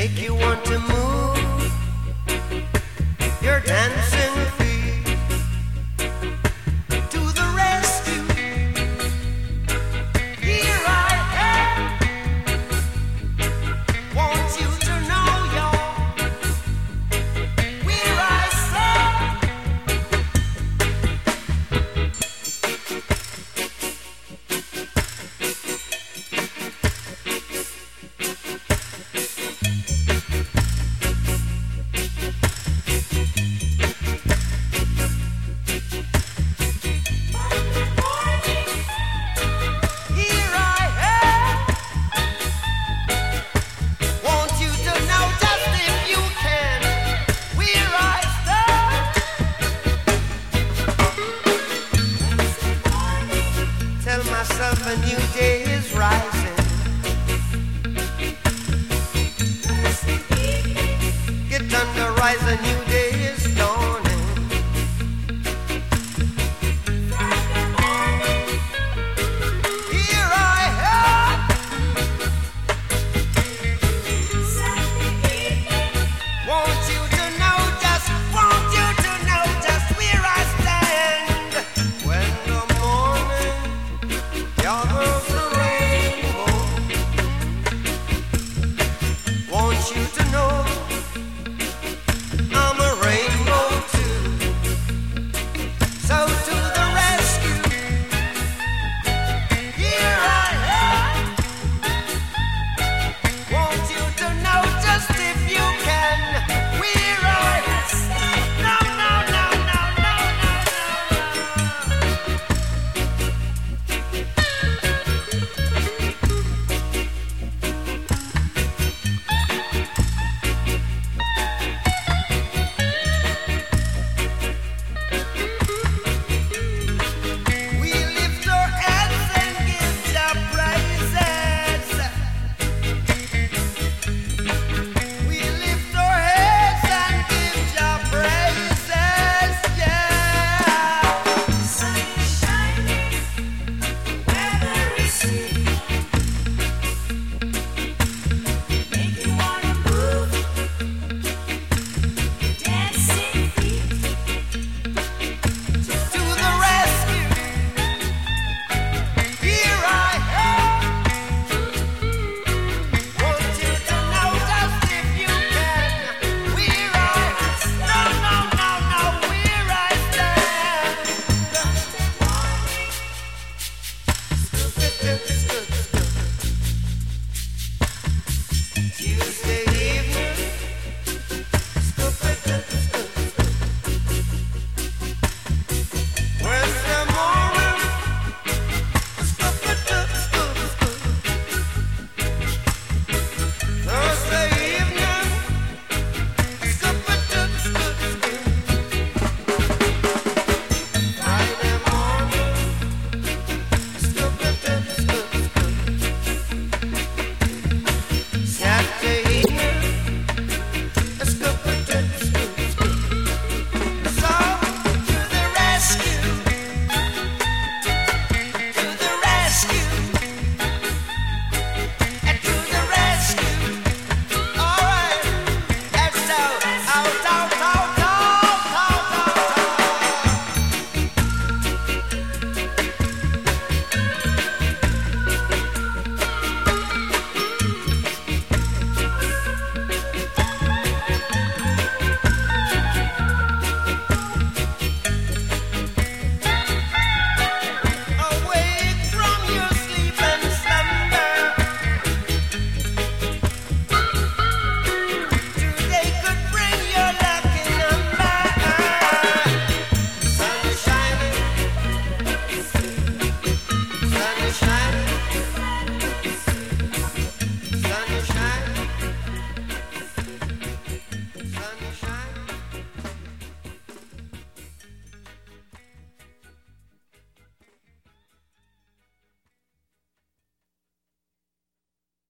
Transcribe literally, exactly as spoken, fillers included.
make you want to move your dancing feet to the rescue. Here I am, want you to know you're where I stand. Myself a new day is rising. Get under, rise, a new day is dawning. Here I am, want you to know, just want you to know just where I stand. When the morning gathers the rainbow, want you to know I'm a rainbow too. So to the rescue, here I am. Want you to know just if you can, where I no, no, no, no, no, we lift our hands and give Jah praises. We lift our heads and give Jah praises, yeah. Sun is shining, weather is sweet, make you wanna move your dancing feet to the rescue. Here I am, want you to know just if you can, where I no, no, no, no, where I stand. Tuesday